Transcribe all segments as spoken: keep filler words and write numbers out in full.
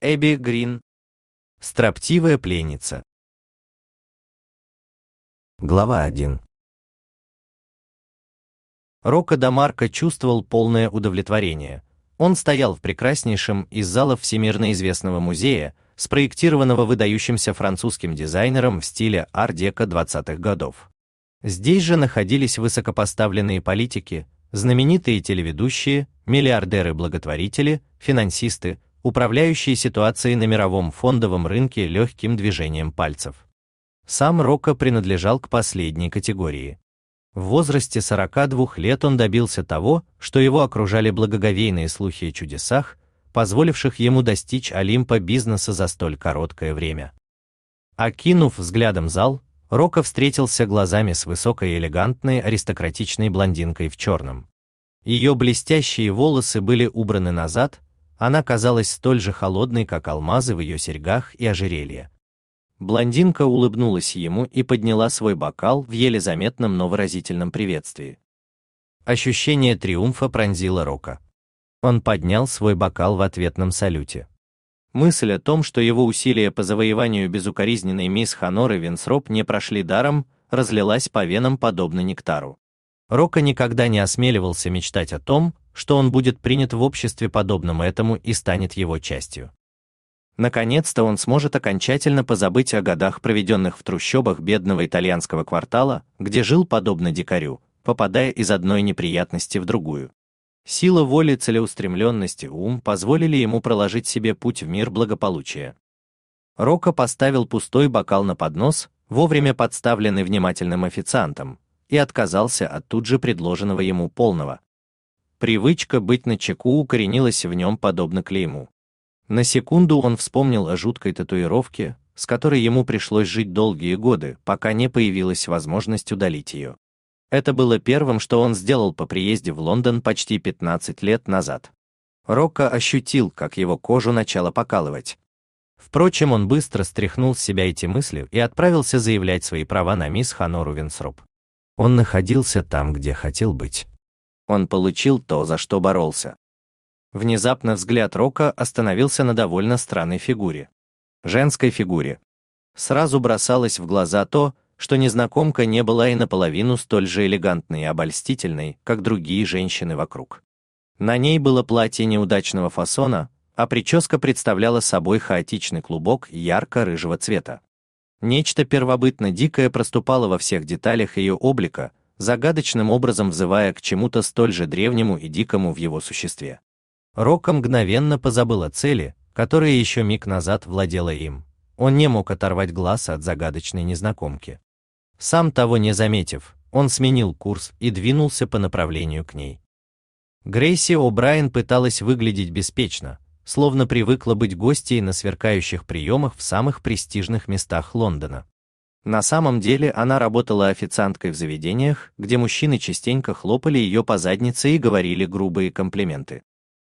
Эбби Грин. Строптивая пленница. Глава один. Рокко да Марко чувствовал полное удовлетворение. Он стоял в прекраснейшем из залов всемирно известного музея, спроектированного выдающимся французским дизайнером в стиле ар-деко двадцатых годов. Здесь же находились высокопоставленные политики, знаменитые телеведущие, миллиардеры-благотворители, финансисты, управляющие ситуацией на мировом фондовом рынке легким движением пальцев. Сам Рокко принадлежал к последней категории. В возрасте сорока двух лет он добился того, что его окружали благоговейные слухи о чудесах, позволивших ему достичь Олимпа бизнеса за столь короткое время. Окинув взглядом зал, Рокко встретился глазами с высокой, элегантной, аристократичной блондинкой в черном. Ее блестящие волосы были убраны назад, она казалась столь же холодной, как алмазы в ее серьгах и ожерелье. Блондинка улыбнулась ему и подняла свой бокал в еле заметном, но выразительном приветствии. Ощущение триумфа пронзило Рокко. Он поднял свой бокал в ответном салюте. Мысль о том, что его усилия по завоеванию безукоризненной мисс Хоноры Винсроп не прошли даром, разлилась по венам подобно нектару. Рокко никогда не осмеливался мечтать о том, что он будет принят в обществе подобном этому и станет его частью. Наконец-то он сможет окончательно позабыть о годах, проведенных в трущобах бедного итальянского квартала, где жил подобно дикарю, попадая из одной неприятности в другую. Сила воли, целеустремленность и ум позволили ему проложить себе путь в мир благополучия. Рокко поставил пустой бокал на поднос, вовремя подставленный внимательным официантом, и отказался от тут же предложенного ему полного. Привычка быть начеку укоренилась в нем подобно клейму. На секунду он вспомнил о жуткой татуировке, с которой ему пришлось жить долгие годы, пока не появилась возможность удалить ее. Это было первым, что он сделал по приезде в Лондон почти пятнадцать лет назад. Рокко ощутил, как его кожу начало покалывать. Впрочем, он быстро стряхнул с себя эти мысли и отправился заявлять свои права на мисс Хонору Винсроп. Он находился там, где хотел быть. Он получил то, за что боролся. Внезапно взгляд Рокко остановился на довольно странной фигуре. Женской фигуре. Сразу бросалось в глаза то, что незнакомка не была и наполовину столь же элегантной и обольстительной, как другие женщины вокруг. На ней было платье неудачного фасона, а прическа представляла собой хаотичный клубок ярко-рыжего цвета. Нечто первобытно дикое проступало во всех деталях ее облика, загадочным образом взывая к чему-то столь же древнему и дикому в его существе. Рокко мгновенно позабыл о цели, которая еще миг назад владела им. Он не мог оторвать глаз от загадочной незнакомки. Сам того не заметив, он сменил курс и двинулся по направлению к ней. Грейси О'Брайен пыталась выглядеть беспечно, словно привыкла быть гостьей на сверкающих приемах в самых престижных местах Лондона. На самом деле она работала официанткой в заведениях, где мужчины частенько хлопали ее по заднице и говорили грубые комплименты.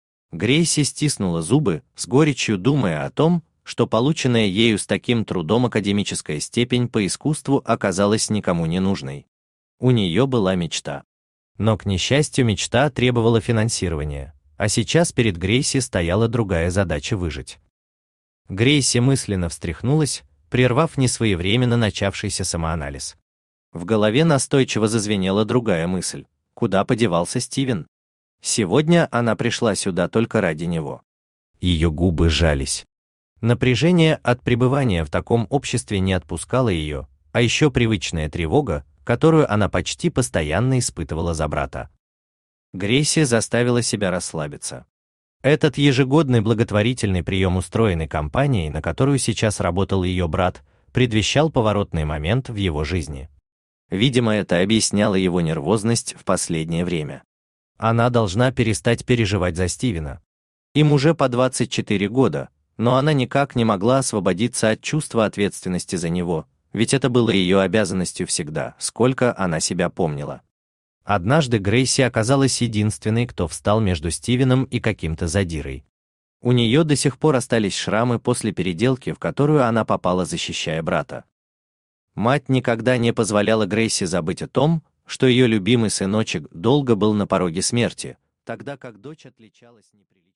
Грейси стиснула зубы, с горечью думая о том, что полученная ею с таким трудом академическая степень по искусству оказалась никому не нужной. У нее была мечта. Но, к несчастью, мечта требовала финансирования, а сейчас перед Грейси стояла другая задача — выжить. Грейси мысленно встряхнулась, прервав несвоевременно начавшийся самоанализ. В голове настойчиво зазвенела другая мысль: куда подевался Стивен? Сегодня она пришла сюда только ради него. Ее губы сжались. Напряжение от пребывания в таком обществе не отпускало ее, а еще привычная тревога, которую она почти постоянно испытывала за брата. Грейси заставила себя расслабиться. Этот ежегодный благотворительный прием, устроенный компанией, на которую сейчас работал ее брат, предвещал поворотный момент в его жизни. Видимо, это объясняло его нервозность в последнее время. Она должна перестать переживать за Стивена. Им уже по двадцать четыре года, но она никак не могла освободиться от чувства ответственности за него, ведь это было ее обязанностью всегда, сколько она себя помнила. Однажды Грейси оказалась единственной, кто встал между Стивеном и каким-то задирой. У нее до сих пор остались шрамы после переделки, в которую она попала, защищая брата. Мать никогда не позволяла Грейси забыть о том, что ее любимый сыночек долго был на пороге смерти, тогда как дочь отличалась неприличием.